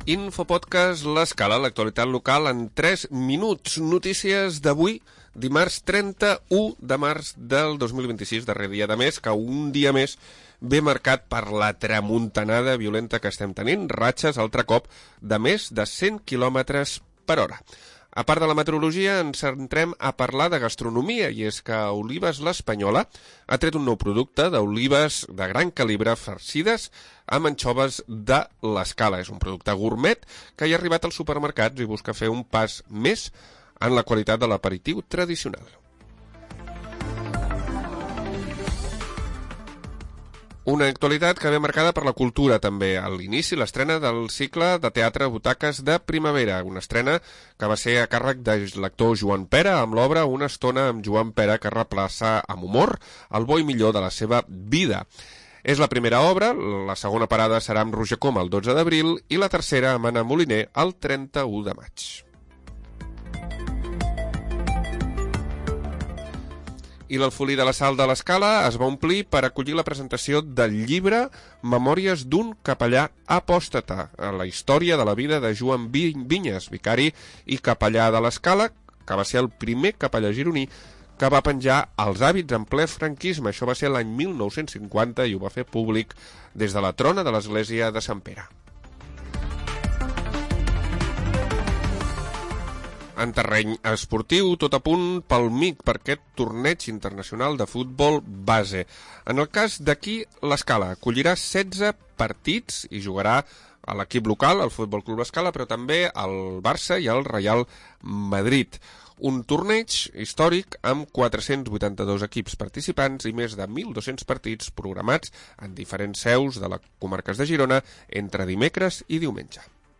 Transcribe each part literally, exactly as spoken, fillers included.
Infopodcast L'Escala, l'actualitat local en tres minuts. Notícies d'avui, dimarts trenta-u de març del dos mil vint-i-sis, darrer dia de mes, que un dia més ve marcat per la tramuntanada violenta que estem tenint, ratxes altre cop de més de cent quilòmetres per hora. A part de la meteorologia, ens centrem a parlar de gastronomia, i és que Olives l'Espanyola ha tret un nou producte d'olives de gran calibre farcides amb anxoves de l'Escala. És un producte gourmet que hi ha arribat als supermercats i busca fer un pas més en la qualitat de l'aperitiu tradicional. Una actualitat que ve marcada per la cultura, també. A l'inici, l'estrena del cicle de teatre Butaques de Primavera, una estrena que va ser a càrrec de l'actor Joan Pera, amb l'obra Una estona amb Joan Pera, que replaça amb humor el bo i millor de la seva vida. És la primera obra, la segona parada serà amb Roger Coma el dotze d'abril i la tercera amb Anna Moliner el trenta-u de maig. I l'Alfolí de la Sal de l'Escala es va omplir per acollir la presentació del llibre Memòries d'un capellà apòstata, la història de la vida de Joan Vinyes, vicari i capellà de l'Escala, que va ser el primer capellà gironí que va penjar els hàbits en ple franquisme. Això va ser l'any mil nou-cents cinquanta i ho va fer públic des de la trona de l'església de Sant Pere. En terreny esportiu, tot a punt pel M I C per aquest torneig internacional de futbol base. En el cas d'aquí, l'Escala acollirà setze partits i jugarà a l'equip local, el Futbol Club Escala, però també el Barça i el Real Madrid. Un torneig històric amb quatre-cents vuitanta-dos equips participants i més de mil dos-cents partits programats en diferents seus de les comarques de Girona entre dimecres i diumenge.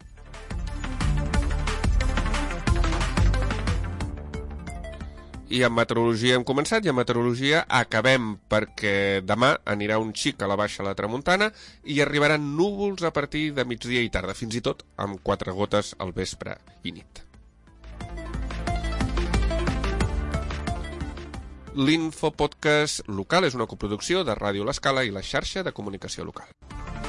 I amb meteorologia hem començat i amb meteorologia acabem, perquè demà anirà un xic a la baixa a la tramuntana i arribaran núvols a partir de migdia i tarda, fins i tot amb quatre gotes al vespre i nit. L'Infopodcast local és una coproducció de Ràdio L'Escala i la xarxa de comunicació local.